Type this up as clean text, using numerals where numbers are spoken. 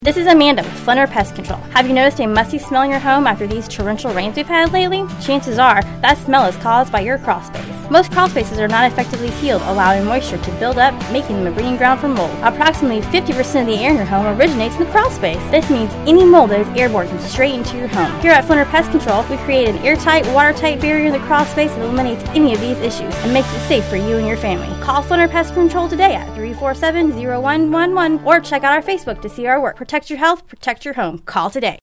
This is Amanda with Flinner Pest Control. Have you noticed a musty smell in your home after these torrential rains we've had lately? Chances are that smell is caused by your crawl space. Most crawl spaces are not effectively sealed, allowing moisture to build up, making them a breeding ground for mold. Approximately 50% of the air in your home originates in the crawl space. This means any mold that is airborne comes straight into your home. Here at Flinner Pest Control, we create an airtight, watertight barrier in the crawl space that eliminates any of these issues and makes it safe for you and your family. Call Flinner Pest Control today at 347-0111 or check out our Facebook to see our work. Protect your health, protect your home. Call today.